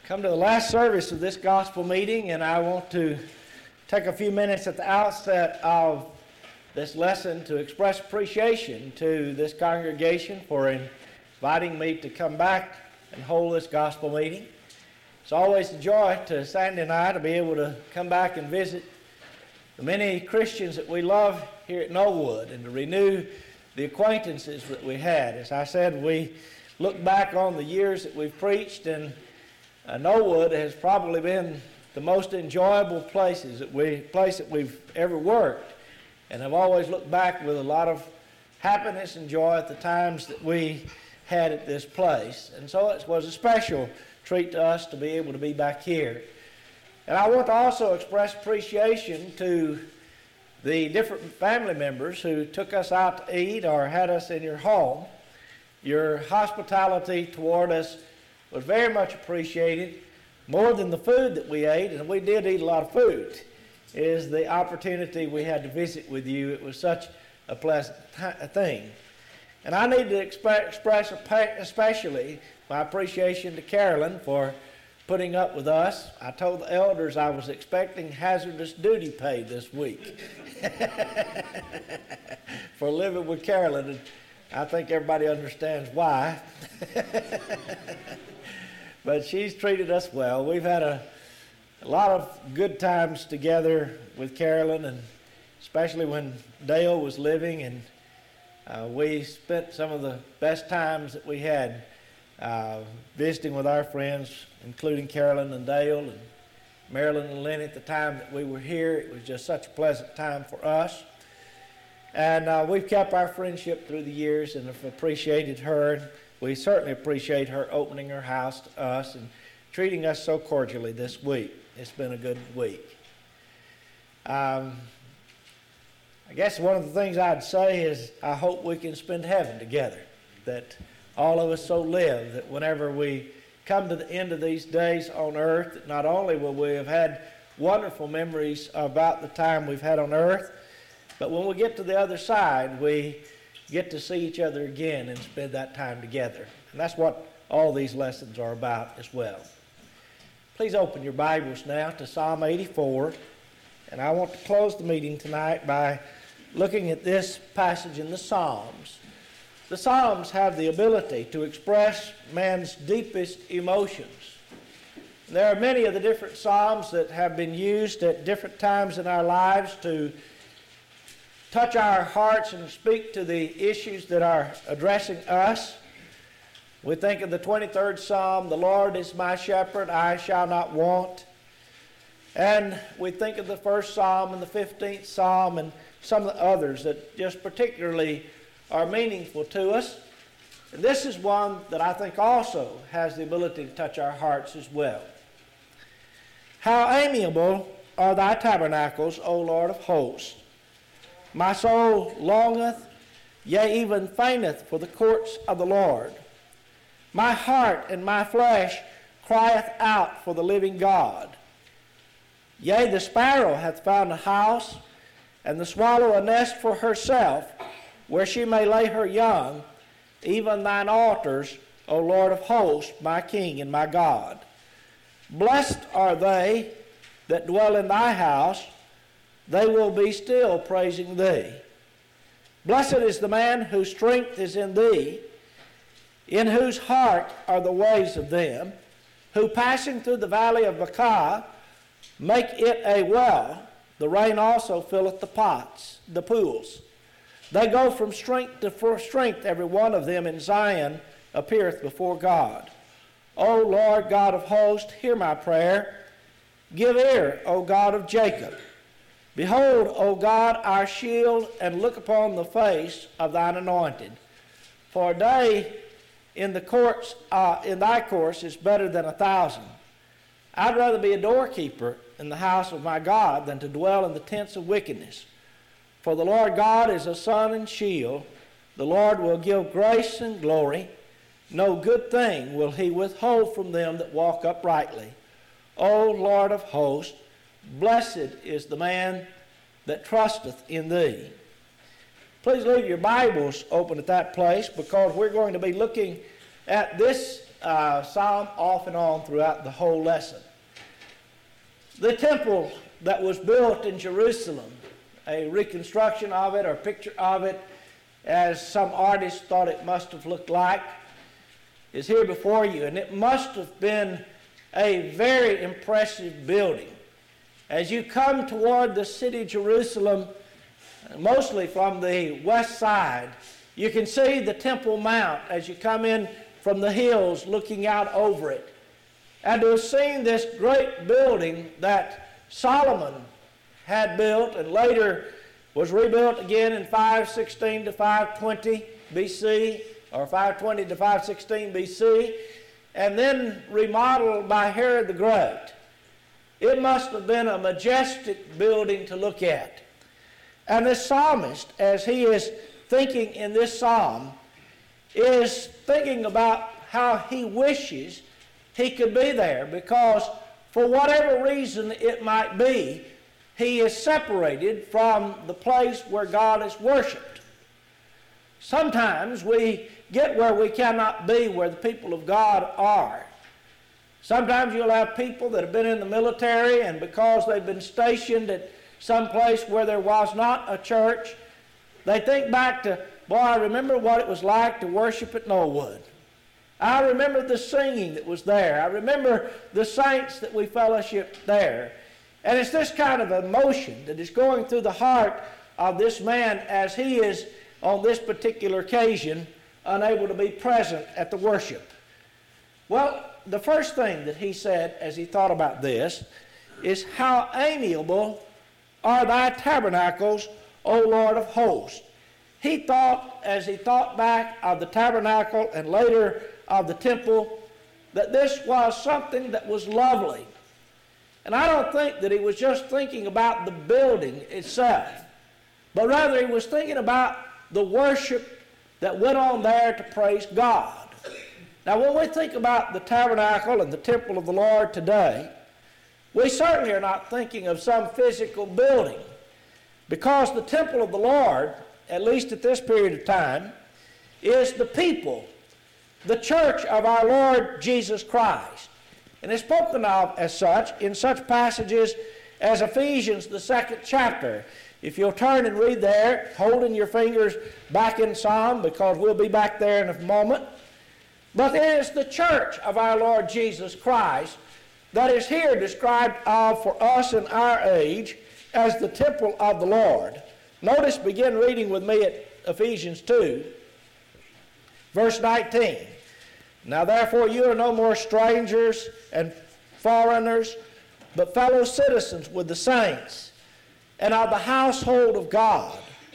Come to the last service of this gospel meeting, and I want to take a few minutes at the outset of this lesson to express appreciation to this congregation for inviting me to come back and hold this gospel meeting. It's always a joy to Sandy and I to be able to come back and visit the many Christians that we love here at Knollwood and to renew the acquaintances that we had. As I said, we look back on the years that we've preached, and Knollwood has probably been the most enjoyable place that we've ever worked, and I've always looked back with a lot of happiness and joy at the times that we had at this place. And so it was a special treat to us to be able to be back here. And I want to also express appreciation to the different family members who took us out to eat or had us in your home. Your hospitality toward us was very much appreciated. More than the food that we ate, and we did eat a lot of food, is the opportunity we had to visit with you. It was such a pleasant thing. And I need to express especially my appreciation to Carolyn for putting up with us. I told the elders I was expecting hazardous duty pay this week for living with Carolyn, and I think everybody understands why. But she's treated us well. We've had a lot of good times together with Carolyn, and especially when Dale was living, and we spent some of the best times that we had visiting with our friends, including Carolyn and Dale and Marilyn and Lenny at the time that we were here. It was just such a pleasant time for us. And we've kept our friendship through the years and have appreciated her. We certainly appreciate her opening her house to us and treating us so cordially this week. It's been a good week. I guess one of the things I'd say is I hope we can spend heaven together, that all of us so live that whenever we come to the end of these days on earth, that not only will we have had wonderful memories about the time we've had on earth, but when we get to the other side, we get to see each other again and spend that time together. And that's what all these lessons are about as well. Please open your Bibles now to Psalm 84. And I want to close the meeting tonight by looking at this passage in the Psalms. The Psalms have the ability to express man's deepest emotions. There are many of the different Psalms that have been used at different times in our lives to touch our hearts and speak to the issues that are addressing us. We think of the 23rd Psalm, "The Lord is my shepherd, I shall not want." And we think of the 1st Psalm and the 15th Psalm and some of the others that just particularly are meaningful to us. And this is one that I think also has the ability to touch our hearts as well. "How amiable are thy tabernacles, O Lord of hosts! My soul longeth, yea, even fainteth for the courts of the Lord. My heart and my flesh crieth out for the living God. Yea, the sparrow hath found a house, and the swallow a nest for herself, where she may lay her young, even thine altars, O Lord of hosts, my King and my God. Blessed are they that dwell in thy house, they will be still praising thee. Blessed is the man whose strength is in thee, in whose heart are the ways of them, who passing through the valley of Baca make it a well. The rain also filleth the pools. They go from strength to strength, every one of them in Zion appeareth before God. O Lord God of hosts, hear my prayer. Give ear, O God of Jacob. Behold, O God, our shield, and look upon the face of thine anointed. For a day in thy courts is better than 1,000. I'd rather be a doorkeeper in the house of my God than to dwell in the tents of wickedness. For the Lord God is a sun and shield. The Lord will give grace and glory. No good thing will he withhold from them that walk uprightly. O Lord of hosts, blessed is the man that trusteth in thee." Please leave your Bibles open at that place, because we're going to be looking at this psalm off and on throughout the whole lesson. The temple that was built in Jerusalem, a reconstruction of it or picture of it as some artist thought it must have looked like, is here before you. And it must have been a very impressive building. As you come toward the city of Jerusalem, mostly from the west side, you can see the Temple Mount as you come in from the hills looking out over it. And to have seen this great building that Solomon had built and later was rebuilt again in 516 to 520 BC, or 520 to 516 BC, and then remodeled by Herod the Great. It must have been a majestic building to look at. And this psalmist, as he is thinking in this psalm, is thinking about how he wishes he could be there, because for whatever reason it might be, he is separated from the place where God is worshipped. Sometimes we get where we cannot be where the people of God are. Sometimes you'll have people that have been in the military, and because they've been stationed at some place where there was not a church, they think back to, boy, I remember what it was like to worship at Knollwood. I remember the singing that was there. I remember the saints that we fellowshiped there. And it's this kind of emotion that is going through the heart of this man as he is, on this particular occasion, unable to be present at the worship. Well, the first thing that he said as he thought about this is, how amiable are thy tabernacles, O Lord of hosts. He thought, as he thought back of the tabernacle and later of the temple, that this was something that was lovely. And I don't think that he was just thinking about the building itself, but rather he was thinking about the worship that went on there to praise God. Now, when we think about the tabernacle and the temple of the Lord today, we certainly are not thinking of some physical building, because the temple of the Lord, at least at this period of time, is the people, the church of our Lord Jesus Christ. And it's spoken of as such in such passages as Ephesians, the 2nd chapter. If you'll turn and read there, holding your fingers back in Psalm, because we'll be back there in a moment. But it is the church of our Lord Jesus Christ that is here described of for us in our age as the temple of the Lord. Notice, begin reading with me at Ephesians 2, verse 19. Now therefore you are no more strangers and foreigners, but fellow citizens with the saints, and of the household of God,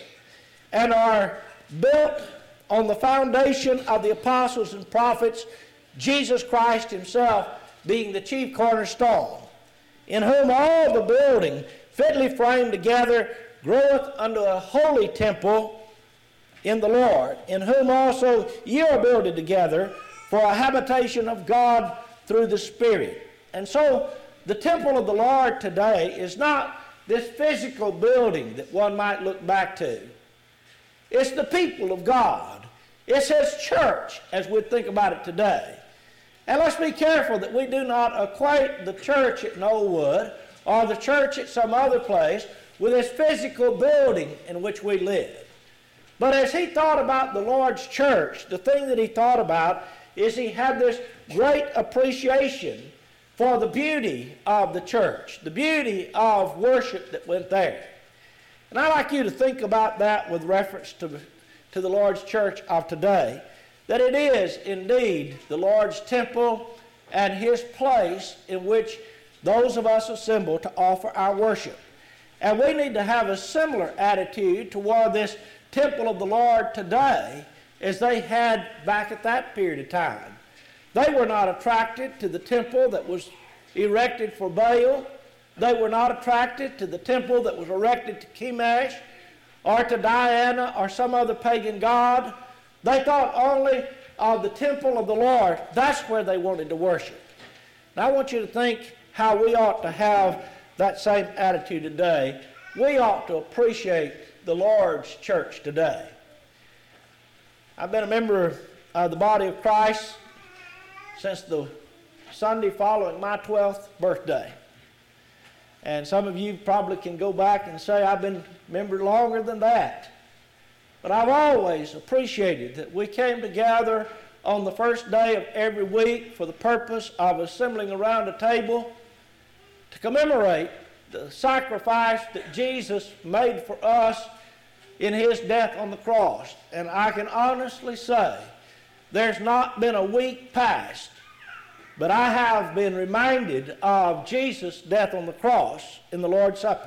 and are built on the foundation of the apostles and prophets, Jesus Christ himself being the chief cornerstone, in whom all the building fitly framed together groweth unto a holy temple in the Lord, in whom also ye are builded together for a habitation of God through the Spirit. And so the temple of the Lord today is not this physical building that one might look back to. It's the people of God. It's his church, as we think about it today. And let's be careful that we do not equate the church at Knollwood or the church at some other place with this physical building in which we live. But as he thought about the Lord's church, the thing that he thought about is he had this great appreciation for the beauty of the church, the beauty of worship that went there. And I'd like you to think about that with reference to the Lord's church of today, that it is indeed the Lord's temple and his place in which those of us assemble to offer our worship. And we need to have a similar attitude toward this temple of the Lord today as they had back at that period of time. They were not attracted to the temple that was erected for Baal. They were not attracted to the temple that was erected to Chemosh or to Diana or some other pagan god. They thought only of the temple of the Lord. That's where they wanted to worship. Now I want you to think how we ought to have that same attitude today. We ought to appreciate the Lord's church today. I've been a member of the body of Christ since the Sunday following my 12th birthday. And some of you probably can go back and say, I've been a member longer than that. But I've always appreciated that we came together on the first day of every week for the purpose of assembling around a table to commemorate the sacrifice that Jesus made for us in his death on the cross. And I can honestly say there's not been a week past, but I have been reminded of Jesus' death on the cross in the Lord's Supper.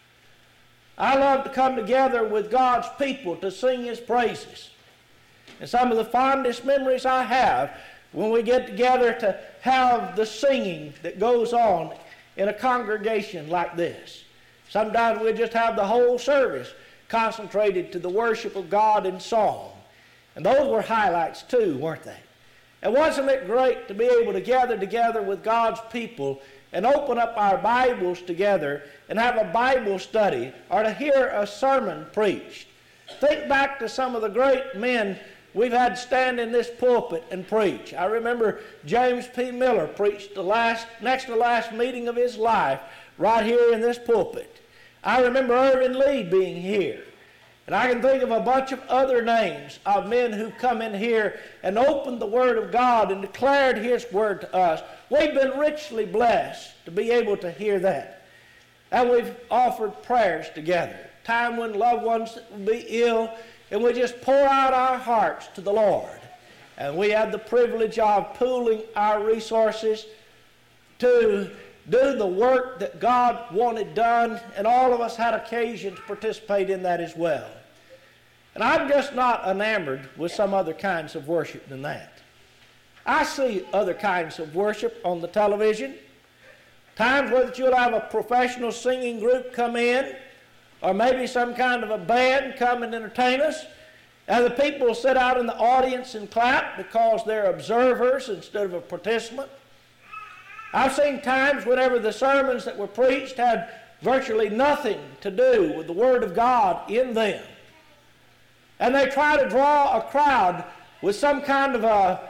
I love to come together with God's people to sing his praises. And some of the fondest memories I have when we get together to have the singing that goes on in a congregation like this. Sometimes we just have the whole service concentrated to the worship of God in song. And those were highlights too, weren't they? And wasn't it great to be able to gather together with God's people and open up our Bibles together and have a Bible study or to hear a sermon preached? Think back to some of the great men we've had stand in this pulpit and preach. I remember James P. Miller preached the next to last meeting of his life right here in this pulpit. I remember Irvin Lee being here. And I can think of a bunch of other names of men who come in here and opened the Word of God and declared his Word to us. We've been richly blessed to be able to hear that. And we've offered prayers together. Time when loved ones would be ill, and we just pour out our hearts to the Lord. And we had the privilege of pooling our resources to do the work that God wanted done, and all of us had occasion to participate in that as well. And I'm just not enamored with some other kinds of worship than that. I see other kinds of worship on the television. Times where you'll have a professional singing group come in, or maybe some kind of a band come and entertain us, and the people will sit out in the audience and clap because they're observers instead of a participant. I've seen times whenever the sermons that were preached had virtually nothing to do with the Word of God in them. And they try to draw a crowd with some kind of a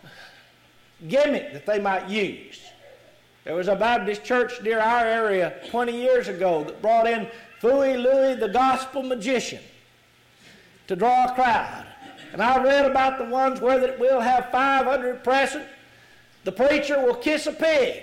gimmick that they might use. There was a Baptist church near our area 20 years ago that brought in Phooey Louie the gospel magician to draw a crowd. And I read about the ones where that we'll have 500 present. The preacher will kiss a pig,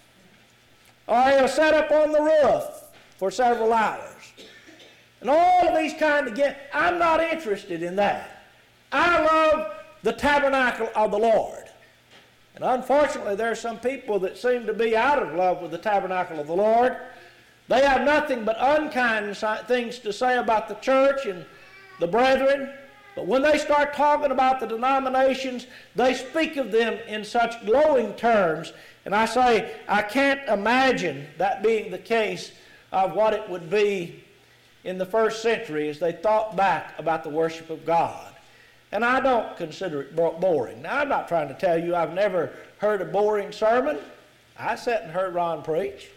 or he'll set up on the roof for several hours. And all of these kind of I'm not interested in that. I love the tabernacle of the Lord. And unfortunately, there are some people that seem to be out of love with the tabernacle of the Lord. They have nothing but unkind things to say about the church and the brethren. But when they start talking about the denominations, they speak of them in such glowing terms. And I say, I can't imagine that being the case of what it would be in the first century as they thought back about the worship of God. And I don't consider it boring. Now, I'm not trying to tell you I've never heard a boring sermon. I sat and heard Ron preach.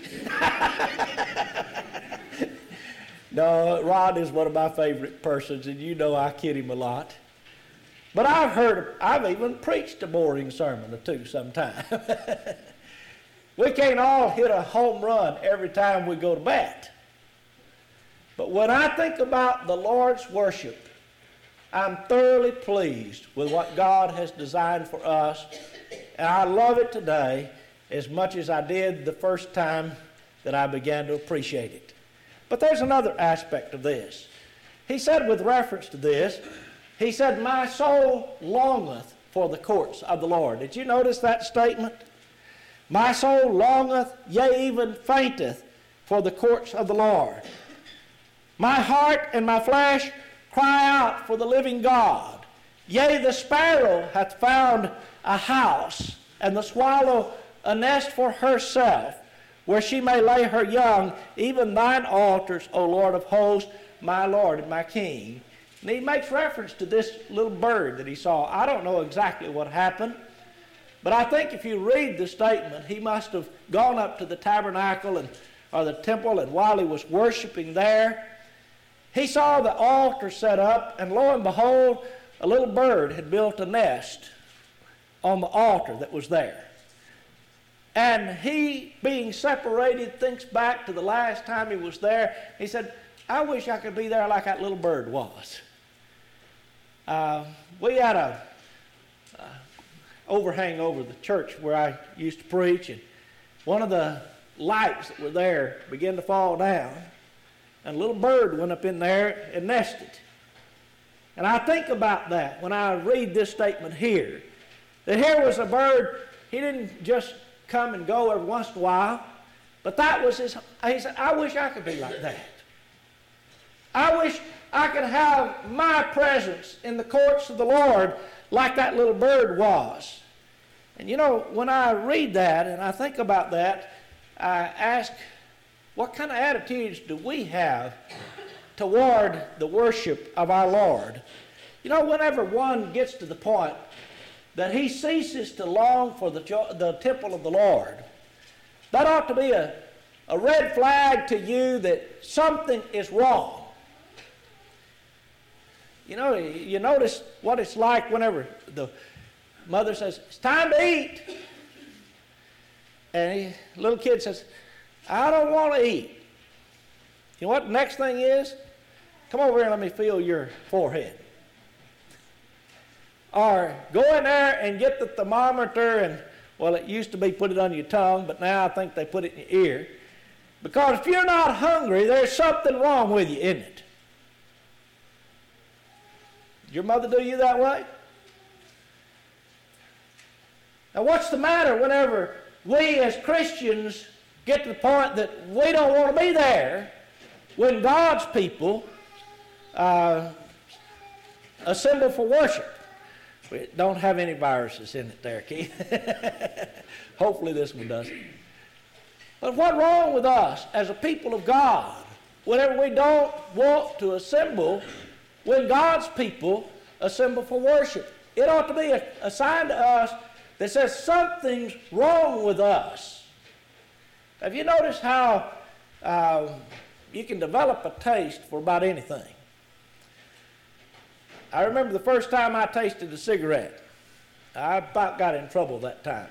No, Ron is one of my favorite persons, and you know I kid him a lot. But I've even preached a boring sermon or two sometime. We can't all hit a home run every time we go to bat. But when I think about the Lord's worship, I'm thoroughly pleased with what God has designed for us, and I love it today as much as I did the first time that I began to appreciate it. But there's another aspect of this. He said with reference to this, he said, my soul longeth for the courts of the Lord. Did you notice that statement? My soul longeth, yea, even fainteth for the courts of the Lord. My heart and my flesh cry out for the living God. Yea, the sparrow hath found a house, and the swallow a nest for herself, where she may lay her young, even thine altars, O Lord of hosts, my Lord and my King. And he makes reference to this little bird that he saw. I don't know exactly what happened, but I think if you read the statement, he must have gone up to the tabernacle or the temple, and while he was worshiping there, he saw the altar set up, and lo and behold, a little bird had built a nest on the altar that was there. And he, being separated, thinks back to the last time he was there. He said, I wish I could be there like that little bird was. We had a overhang over the church where I used to preach, and one of the lights that were there began to fall down, and a little bird went up in there and nested. And I think about that when I read this statement here, that here was a bird. He didn't just come and go every once in a while, but that was his. He said, I wish I could be like that. I wish I could have my presence in the courts of the Lord like that little bird was. And you know, when I read that and I think about that, I ask, what kind of attitudes do we have toward the worship of our Lord? You know, whenever one gets to the point that he ceases to long for the temple of the Lord, that ought to be a red flag to you that something is wrong. You know, you notice what it's like whenever the mother says, it's time to eat. And the little kid says, I don't want to eat. You know what the next thing is? Come over here and let me feel your forehead. Or go in there and get the thermometer and, well, it used to be put it on your tongue, but now I think they put it in your ear. Because if you're not hungry, there's something wrong with you, isn't it? Did your mother do you that way? Now, what's the matter whenever we as Christians get to the point that we don't want to be there when God's people assemble for worship? We don't have any viruses in it there, Keith. Hopefully this one doesn't. But what's wrong with us as a people of God whenever we don't want to assemble when God's people assemble for worship? It ought to be a sign to us that says something's wrong with us. Have you noticed how you can develop a taste for about anything? I remember the first time I tasted a cigarette. I about got in trouble that time.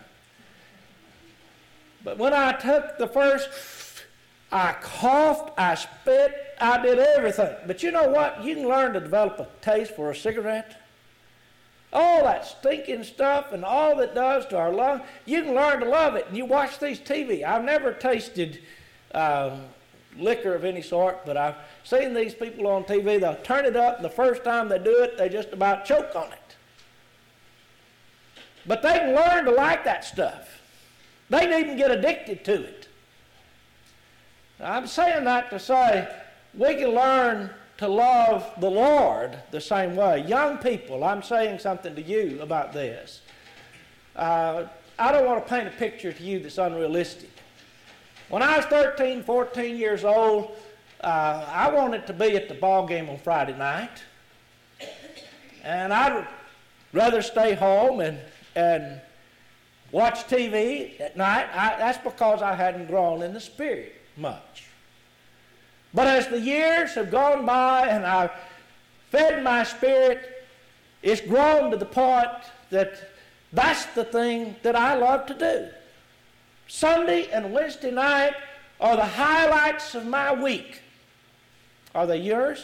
But when I took the first, I coughed, I spit, I did everything. But you know what? You can learn to develop a taste for a cigarette. All that stinking stuff and all that does to our lungs, you can learn to love it. And you watch these TV. I've never tasted liquor of any sort, but I've seen these people on TV. They'll turn it up, and the first time they do it, they just about choke on it. But they can learn to like that stuff. They can even get addicted to it. I'm saying that to say we can learn to love the Lord the same way. Young people, I'm saying something to you about this. I don't want to paint a picture to you that's unrealistic. When I was 13, 14 years old, I wanted to be at the ball game on Friday night. And I'd rather stay home and watch TV at night. That's because I hadn't grown in the Spirit much. But as the years have gone by and I've fed my spirit, it's grown to the point that that's the thing that I love to do. Sunday and Wednesday night are the highlights of my week. Are they yours?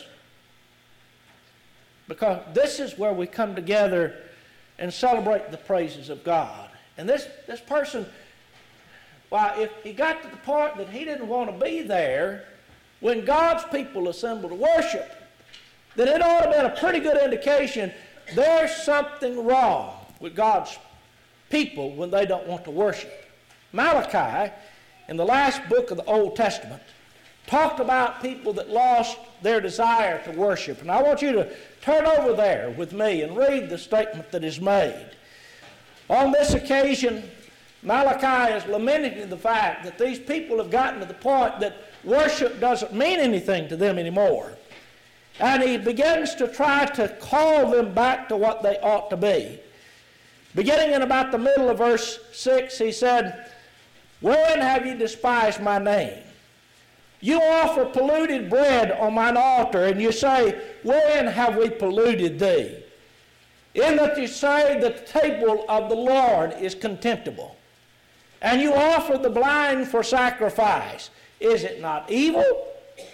Because this is where we come together and celebrate the praises of God. And this person, well, if he got to the point that he didn't want to be there when God's people assemble to worship, then it ought to have been a pretty good indication there's something wrong with God's people when they don't want to worship. Malachi, in the last book of the Old Testament, talked about people that lost their desire to worship. And I want you to turn over there with me and read the statement that is made. On this occasion, Malachi is lamenting the fact that these people have gotten to the point that worship doesn't mean anything to them anymore. And he begins to try to call them back to what they ought to be. Beginning in about the middle of verse 6, he said, "Wherein have you despised my name? You offer polluted bread on mine altar, and you say, wherein have we polluted thee? in that you say that the table of the Lord is contemptible, and you offer the blind for sacrifice. Is it not evil?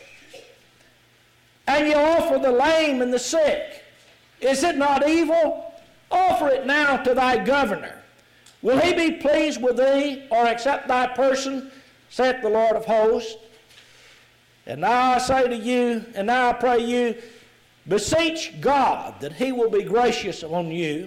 And you offer the lame and the sick. Is it not evil? Offer it now to thy governor. Will he be pleased with thee, or accept thy person, saith the Lord of hosts? And now I say to you, and now I pray you, beseech God that he will be gracious on you,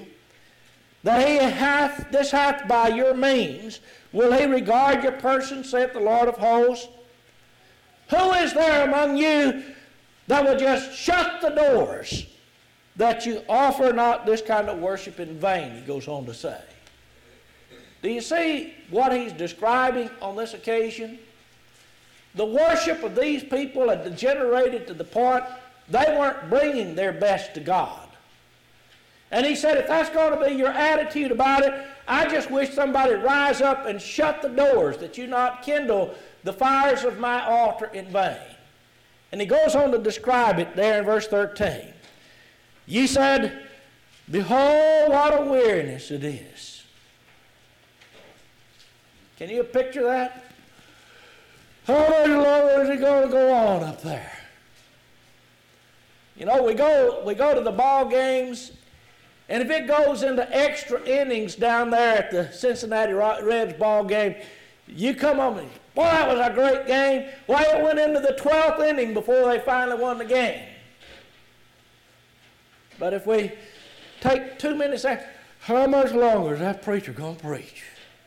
that this hath by your means, will he regard your person, saith the Lord of hosts? Who is there among you that will just shut the doors, that you offer not this kind of worship in vain, he goes on to say. Do you see what he's describing on this occasion? The worship of these people had degenerated to the point they weren't bringing their best to God. And he said, if that's going to be your attitude about it, I just wish somebody would rise up and shut the doors, that you not kindle the fires of my altar in vain. And he goes on to describe it there in verse 13. You said, behold, what a weariness it is. Can you picture that? How much longer is it going to go on up there? You know, we go to the ball games, and if it goes into extra innings down there at the Cincinnati Reds ball game, you come on and, boy, that was a great game. Why, it went into the 12th inning before they finally won the game. But if we take 2 minutes, how much longer is that preacher going to preach?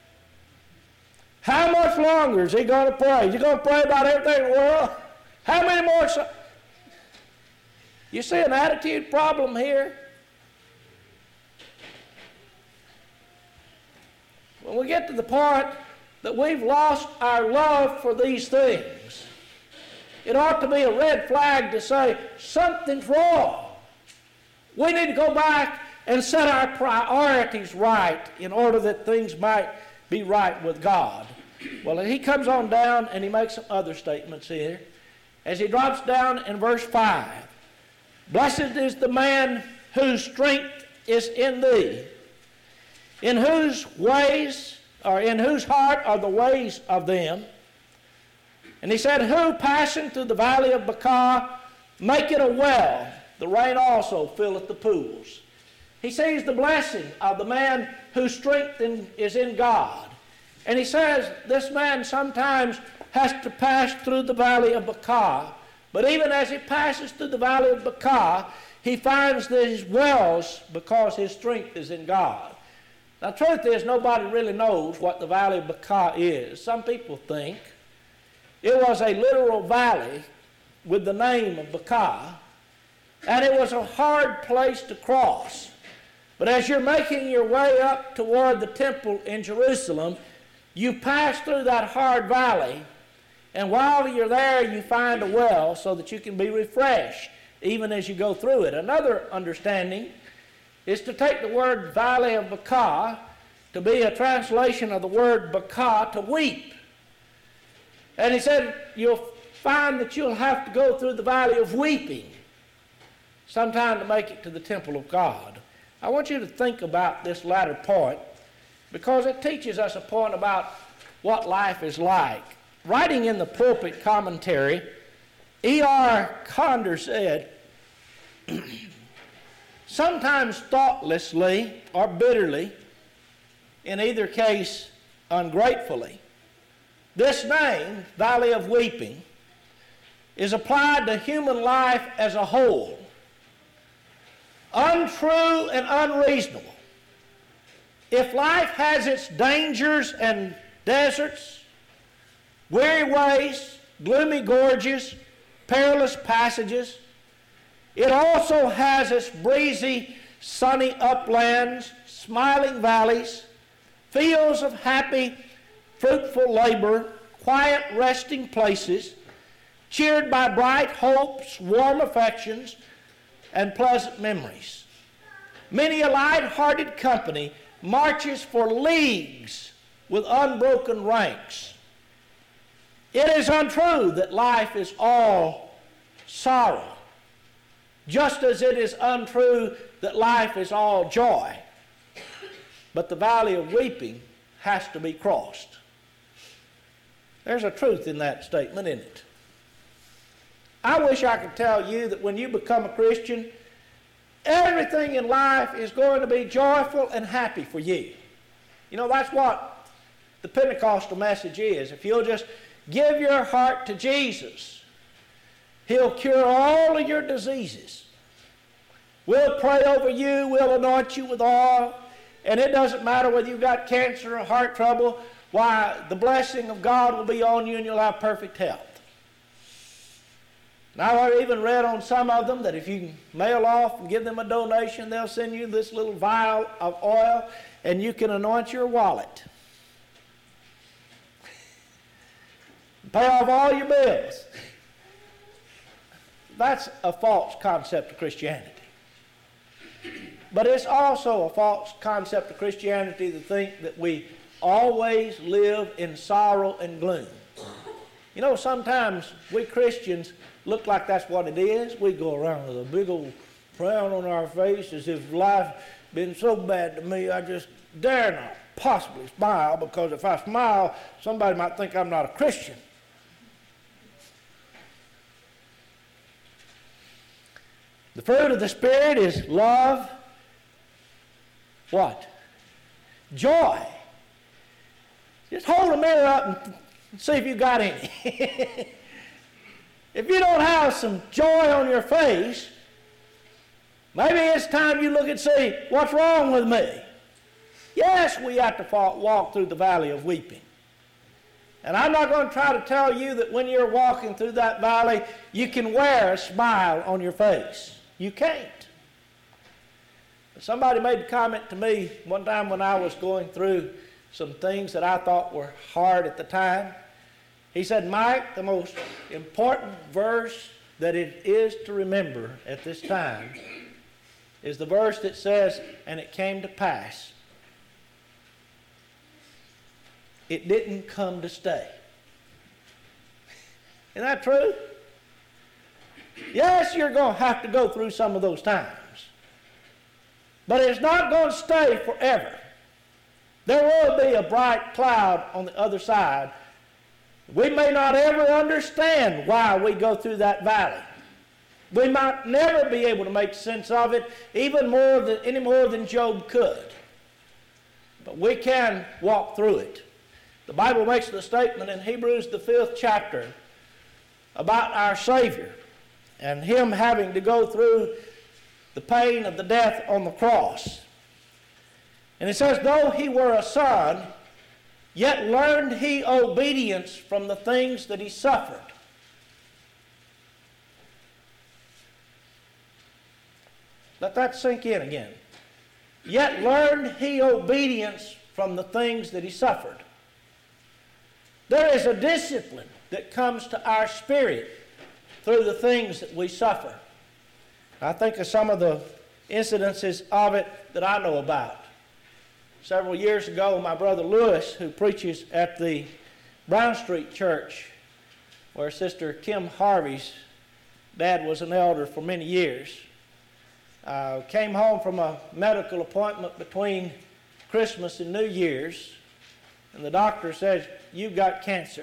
How much longer is he going to pray? Is he going to pray about everything in the world? How many more? You see an attitude problem here? When we get to the point that we've lost our love for these things, it ought to be a red flag to say something's wrong. We need to go back and set our priorities right in order that things might be right with God. Well, he comes on down and he makes some other statements here. As he drops down in verse 5, blessed is the man whose strength is in thee, in whose ways, or in whose heart are the ways of them. And he said, who passing through the valley of Baca, make it a well, the rain also filleth the pools. He sees the blessing of the man whose strength is in God. And he says this man sometimes has to pass through the valley of Baca. But even as he passes through the valley of Baca, he finds these wells because his strength is in God. Now, the truth is, nobody really knows what the valley of Baca is. Some people think it was a literal valley with the name of Baca, and it was a hard place to cross. But as you're making your way up toward the temple in Jerusalem, you pass through that hard valley, and while you're there, you find a well so that you can be refreshed even as you go through it. Another understanding is to take the word valley of Baca to be a translation of the word Baca, to weep. And he said you'll find that you'll have to go through the valley of weeping sometime to make it to the temple of God. I want you to think about this latter point because it teaches us a point about what life is like. Writing in the Pulpit Commentary, E.R. Conder said, sometimes thoughtlessly or bitterly, in either case ungratefully, this name, Valley of Weeping, is applied to human life as a whole. Untrue and unreasonable. If life has its dangers and deserts, weary ways, gloomy gorges, perilous passages, it also has its breezy, sunny uplands, smiling valleys, fields of happy, fruitful labor, quiet resting places, cheered by bright hopes, warm affections, and pleasant memories. Many a light-hearted company marches for leagues with unbroken ranks. It is untrue that life is all sorrow, just as it is untrue that life is all joy, but the valley of weeping has to be crossed. There's a truth in that statement, isn't it? I wish I could tell you that when you become a Christian, everything in life is going to be joyful and happy for you. You know, that's what the Pentecostal message is. If you'll just give your heart to Jesus, He'll cure all of your diseases. We'll pray over you, we'll anoint you with oil, and it doesn't matter whether you've got cancer or heart trouble, why, the blessing of God will be on you and you'll have perfect health. Now, I've even read on some of them that if you mail off and give them a donation, they'll send you this little vial of oil and you can anoint your wallet. Pay off all your bills. That's a false concept of Christianity. But it's also a false concept of Christianity to think that we always live in sorrow and gloom. You know, sometimes we Christians look like that's what it is. We go around with a big old frown on our face as if life been so bad to me, I just dare not possibly smile, because if I smile, somebody might think I'm not a Christian. The fruit of the Spirit is love. What? Joy. Just hold a mirror up and see if you got any. If you don't have some joy on your face, maybe it's time you look and see what's wrong with me. Yes, we have to walk through the valley of weeping. And I'm not going to try to tell you that when you're walking through that valley, you can wear a smile on your face. You can't. But somebody made a comment to me one time when I was going through some things that I thought were hard at the time. He said, Mike, the most important verse that it is to remember at this time is the verse that says, and it came to pass. It didn't come to stay. Isn't that true? Yes, you're going to have to go through some of those times. But it's not going to stay forever. There will be a bright cloud on the other side. We may not ever understand why we go through that valley. We might never be able to make sense of it, any more than Job could. But we can walk through it. The Bible makes the statement in Hebrews, the 5th chapter, about our Savior and Him having to go through the pain of the death on the cross. And it says, though He were a son, yet learned He obedience from the things that He suffered. Let that sink in again. Yet learned He obedience from the things that He suffered. There is a discipline that comes to our spirit through the things that we suffer. I think of some of the incidences of it that I know about. Several years ago, my brother Lewis, who preaches at the Brown Street Church, where Sister Kim Harvey's dad was an elder for many years, came home from a medical appointment between Christmas and New Year's, and the doctor says, "You've got cancer."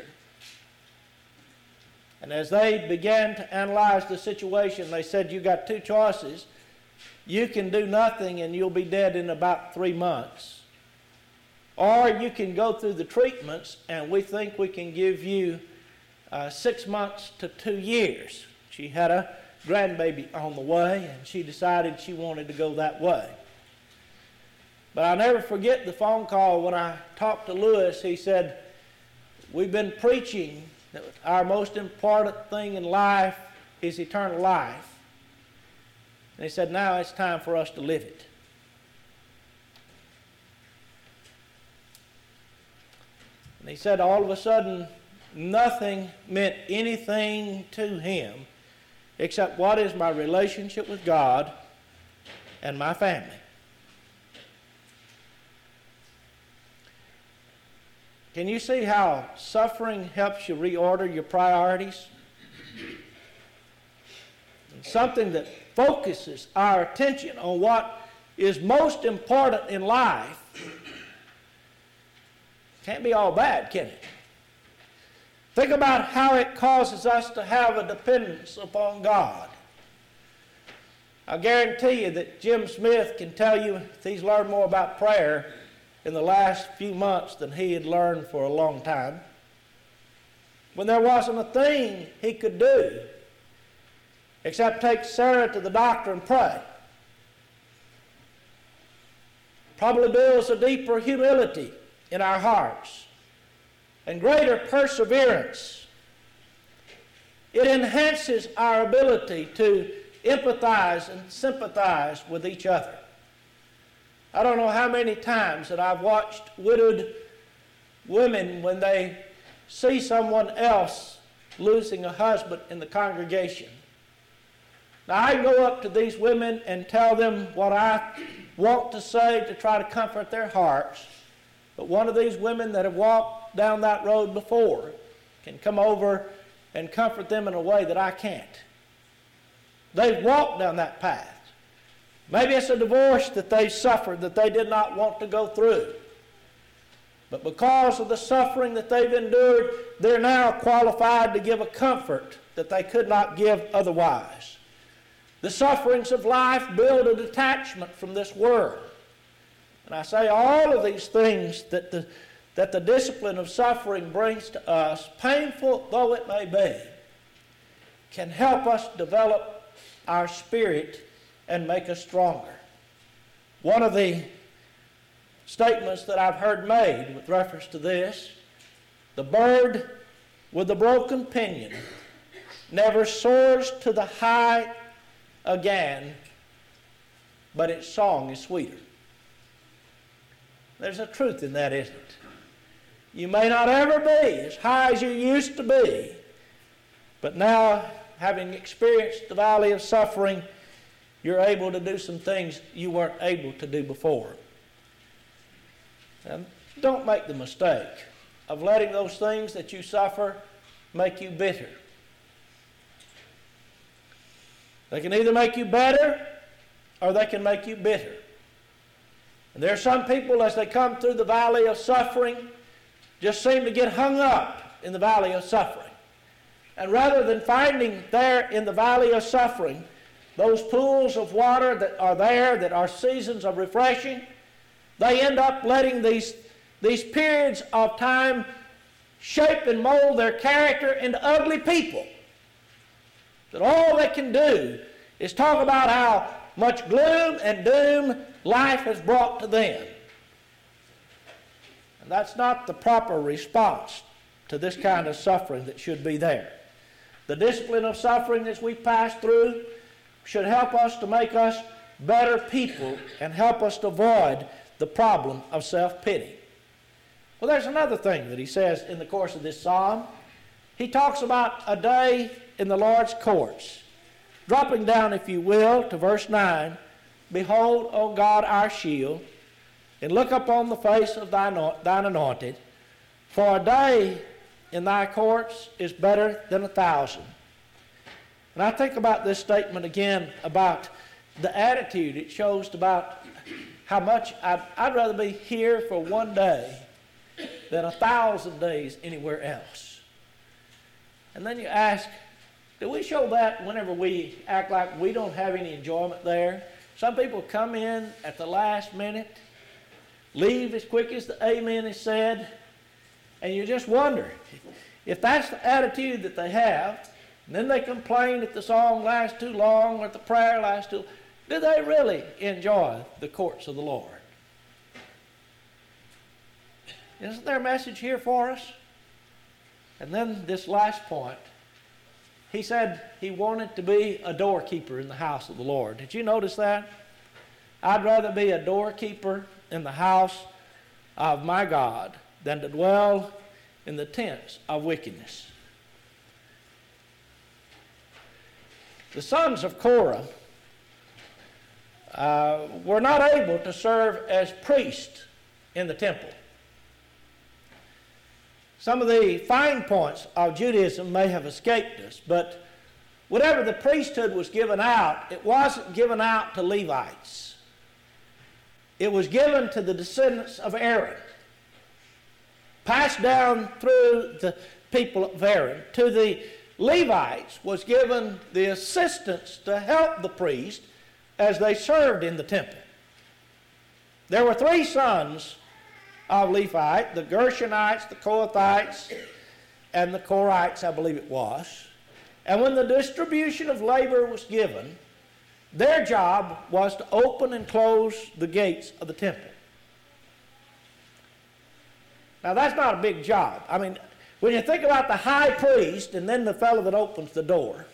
And as they began to analyze the situation, they said, "You got two choices. You can do nothing and you'll be dead in about 3 months. Or you can go through the treatments and we think we can give you 6 months to 2 years." She had a grandbaby on the way and she decided she wanted to go that way. But I'll never forget the phone call when I talked to Lewis. He said, "We've been preaching that our most important thing in life is eternal life." And he said, "Now it's time for us to live it." And he said all of a sudden, nothing meant anything to him except what is my relationship with God and my family. Can you see how suffering helps you reorder your priorities? And something that focuses our attention on what is most important in life, can't be all bad, can it? Think about how it causes us to have a dependence upon God. I guarantee you that Jim Smith can tell you he's learned more about prayer in the last few months than he had learned for a long time. When there wasn't a thing he could do except take Sarah to the doctor and pray. Probably builds a deeper humility in our hearts and greater perseverance. It enhances our ability to empathize and sympathize with each other. I don't know how many times that I've watched widowed women when they see someone else losing a husband in the congregation. Now, I go up to these women and tell them what I want to say to try to comfort their hearts. But one of these women that have walked down that road before can come over and comfort them in a way that I can't. They've walked down that path. Maybe it's a divorce that they suffered that they did not want to go through. But because of the suffering that they've endured, they're now qualified to give a comfort that they could not give otherwise. The sufferings of life build a detachment from this world. And I say all of these things that the discipline of suffering brings to us, painful though it may be, can help us develop our spirit and make us stronger. One of the statements that I've heard made with reference to this, the bird with the broken pinion never soars to the high again, but its song is sweeter. There's a truth in that, isn't it? You may not ever be as high as you used to be, but now, having experienced the valley of suffering, you're able to do some things you weren't able to do before. And don't make the mistake of letting those things that you suffer make you bitter. They can either make you better or they can make you bitter. And there are some people, as they come through the valley of suffering, just seem to get hung up in the valley of suffering. And rather than finding there in the valley of suffering those pools of water that are there, that are seasons of refreshing, they end up letting these periods of time shape and mold their character into ugly people. That all they can do is talk about how much gloom and doom life has brought to them. And that's not the proper response to this kind of suffering that should be there. The discipline of suffering as we pass through should help us to make us better people and help us to avoid the problem of self-pity. Well, there's another thing that he says in the course of this psalm. He talks about a day in the Lord's courts. Dropping down, if you will, to verse 9, "Behold, O God, our shield, and look upon the face of thine anointed, for a day in thy courts is better than 1,000. And I think about this statement again about the attitude it shows about how much I'd rather be here for one day than 1,000 days anywhere else. And then you ask, do we show that whenever we act like we don't have any enjoyment there? Some people come in at the last minute, leave as quick as the amen is said, and you just wonder if that's the attitude that they have, and then they complain if the song lasts too long or if the prayer lasts too long. Do they really enjoy the courts of the Lord? Isn't there a message here for us? And then this last point. He said he wanted to be a doorkeeper in the house of the Lord. Did you notice that? I'd rather be a doorkeeper in the house of my God than to dwell in the tents of wickedness. The sons of Korah were not able to serve as priests in the temple. Some of the fine points of Judaism may have escaped us, but whenever the priesthood was given out, it wasn't given out to Levites. It was given to the descendants of Aaron, passed down through the people of Aaron. To the Levites was given the assistance to help the priest as they served in the temple. There were three sons of Levi, the Gershonites, the Kohathites, and the Korites, I believe it was. And when the distribution of labor was given, their job was to open and close the gates of the temple. Now that's not a big job. I mean, when you think about the high priest and then the fellow that opens the door,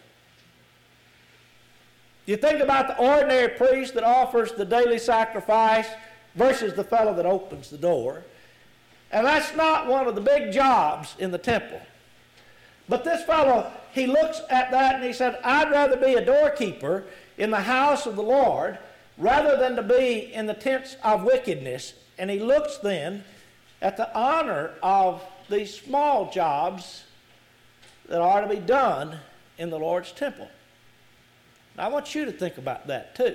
you think about the ordinary priest that offers the daily sacrifice versus the fellow that opens the door. And that's not one of the big jobs in the temple. But this fellow, he looks at that and he said, I'd rather be a doorkeeper in the house of the Lord rather than to be in the tents of wickedness. And he looks then at the honor of these small jobs that are to be done in the Lord's temple. Now, I want you to think about that too.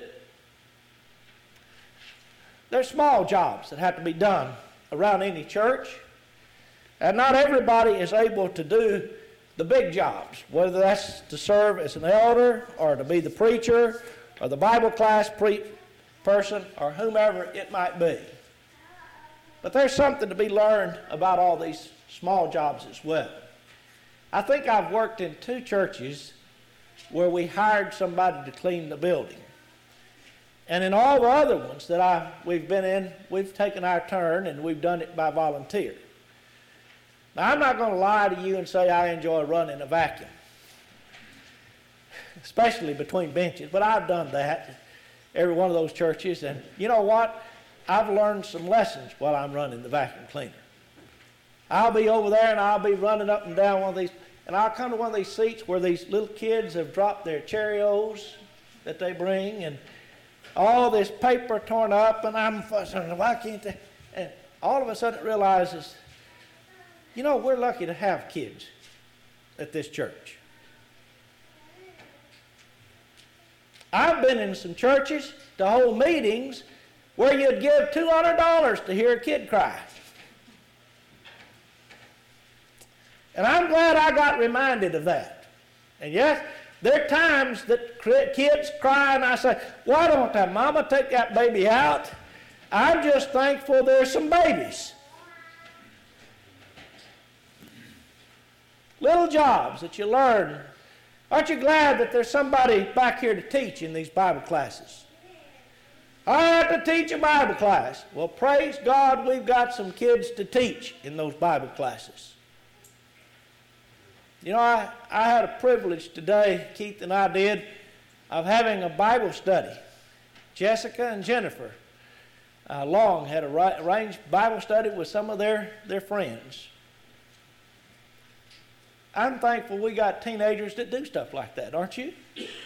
There's small jobs that have to be done around any church, and not everybody is able to do the big jobs, whether that's to serve as an elder or to be the preacher or the Bible class person or whomever it might be. But there's something to be learned about all these small jobs as well. I think I've worked in 2 churches where we hired somebody to clean the building. And in all the other ones that we've been in, we've taken our turn and we've done it by volunteer. Now, I'm not going to lie to you and say I enjoy running a vacuum, especially between benches, but I've done that, every one of those churches, and you know what? I've learned some lessons while I'm running the vacuum cleaner. I'll be over there and I'll be running up and down one of these, and I'll come to one of these seats where these little kids have dropped their Cheerios that they bring, and all this paper torn up, and I'm fussing, why can't they? And all of a sudden it realizes, you know, we're lucky to have kids at this church. I've been in some churches to hold meetings where you'd give $200 to hear a kid cry. And I'm glad I got reminded of that. And yes, there are times that kids cry and I say, why don't that mama take that baby out? I'm just thankful there's some babies. Little jobs that you learn. Aren't you glad that there's somebody back here to teach in these Bible classes? I have to teach a Bible class. Well, praise God, we've got some kids to teach in those Bible classes. You know, I had a privilege today, Keith and I did, of having a Bible study. Jessica and Jennifer Long had arranged Bible study with some of their friends. I'm thankful we got teenagers that do stuff like that, aren't you?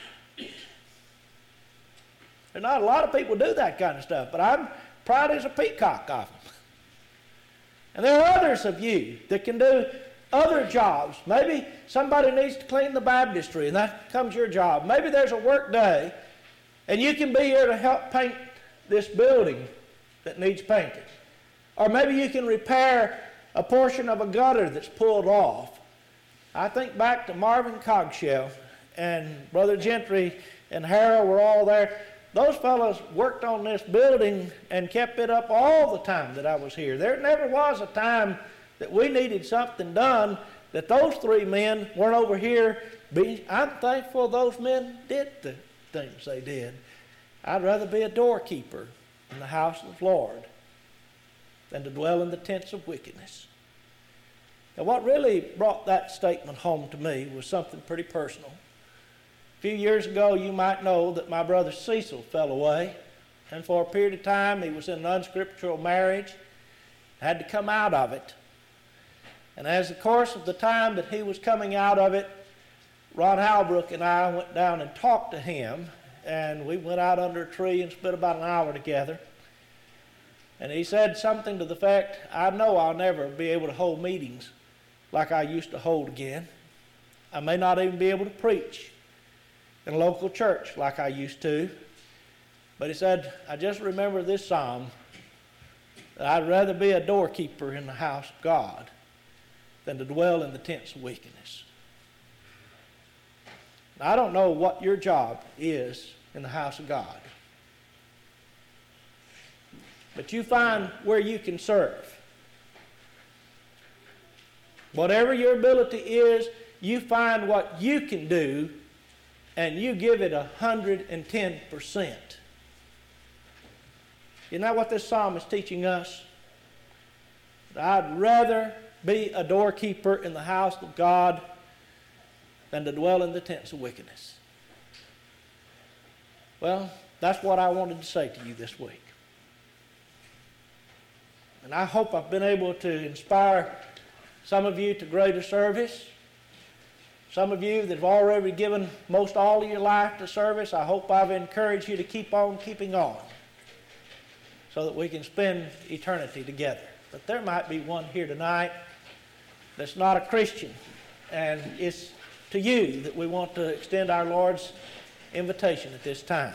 There's not a lot of people do that kind of stuff, but I'm proud as a peacock of them. And there are others of you that can do other jobs. Maybe somebody needs to clean the baptistry, and that becomes your job. Maybe there's a work day, and you can be here to help paint this building that needs painted. Or maybe you can repair a portion of a gutter that's pulled off. I think back to Marvin Cogshell, and Brother Gentry and Harold were all there. Those fellows worked on this building and kept it up all the time that I was here. There never was a time that we needed something done that those 3 men weren't over here. I'm thankful those men did the things they did. I'd rather be a doorkeeper in the house of the Lord than to dwell in the tents of wickedness. Now, what really brought that statement home to me was something pretty personal. A few years ago, you might know that my brother Cecil fell away, and for a period of time he was in an unscriptural marriage, had to come out of it. And as the course of the time that he was coming out of it, Ron Halbrook and I went down and talked to him, and we went out under a tree and spent about an hour together. And he said something to the effect, I know I'll never be able to hold meetings like I used to hold again. I may not even be able to preach in a local church like I used to. But he said, I just remember this psalm, that I'd rather be a doorkeeper in the house of God than to dwell in the tents of wickedness. Now, I don't know what your job is in the house of God, but you find where you can serve. Whatever your ability is, you find what you can do, and you give it 110%. Isn't that what this psalm is teaching us? That I'd rather be a doorkeeper in the house of God than to dwell in the tents of wickedness. Well, that's what I wanted to say to you this week. And I hope I've been able to inspire some of you to greater service. Some of you that have already given most all of your life to service, I hope I've encouraged you to keep on keeping on so that we can spend eternity together. But there might be one here tonight that's not a Christian, and it's to you that we want to extend our Lord's invitation at this time.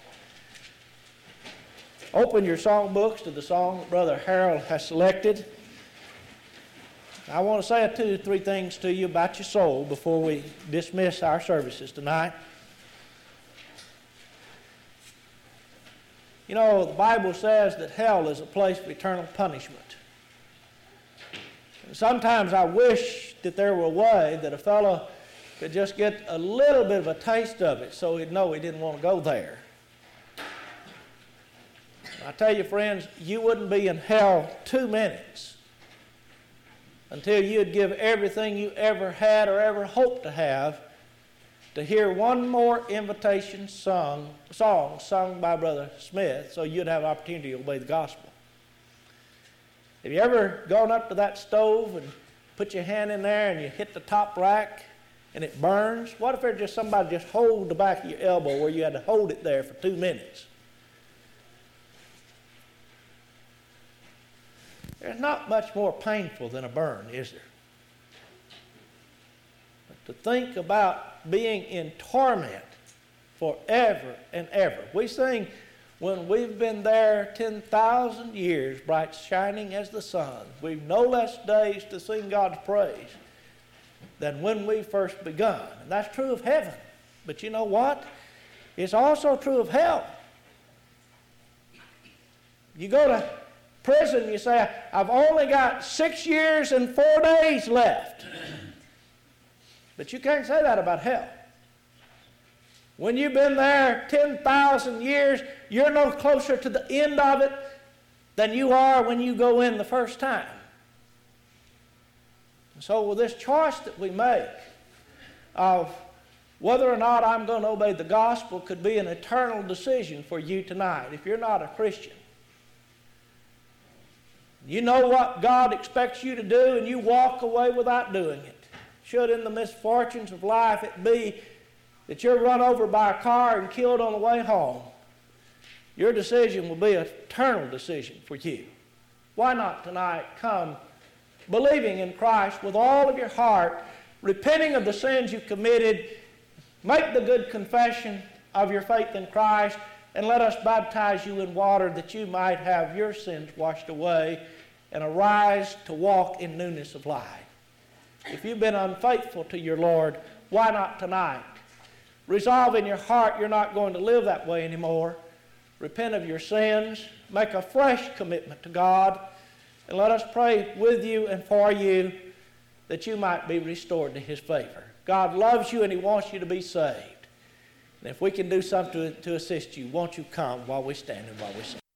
Open your songbooks to the song that Brother Harold has selected. I want to say 2 or 3 things to you about your soul before we dismiss our services tonight. You know, the Bible says that hell is a place of eternal punishment. And sometimes I wish that there were a way that a fellow could just get a little bit of a taste of it so he'd know he didn't want to go there. I tell you, friends, you wouldn't be in hell 2 minutes until you'd give everything you ever had or ever hoped to have to hear one more invitation song sung by Brother Smith, so you'd have an opportunity to obey the gospel. Have you ever gone up to that stove and put your hand in there and you hit the top rack and it burns? What if there's just somebody just hold the back of your elbow where you had to hold it there for 2 minutes? There's not much more painful than a burn, is there? But to think about being in torment forever and ever. We sing, when we've been there 10,000 years, bright shining as the sun, we've no less days to sing God's praise than when we first begun. And that's true of heaven. But you know what? It's also true of hell. You go to prison, you say, I've only got 6 years and 4 days left. But you can't say that about hell. When you've been there 10,000 years, you're no closer to the end of it than you are when you go in the first time. And so with this choice that we make of whether or not I'm going to obey the gospel could be an eternal decision for you tonight if you're not a Christian. You know what God expects you to do, and you walk away without doing it. Should in the misfortunes of life it be that you're run over by a car and killed on the way home, your decision will be an eternal decision for you. Why not tonight come believing in Christ with all of your heart, repenting of the sins you committed, make the good confession of your faith in Christ, and let us baptize you in water that you might have your sins washed away and arise to walk in newness of life. If you've been unfaithful to your Lord, why not tonight? Resolve in your heart you're not going to live that way anymore. Repent of your sins. Make a fresh commitment to God. And let us pray with you and for you that you might be restored to His favor. God loves you and He wants you to be saved. And if we can do something to assist you, won't you come while we stand and while we sing?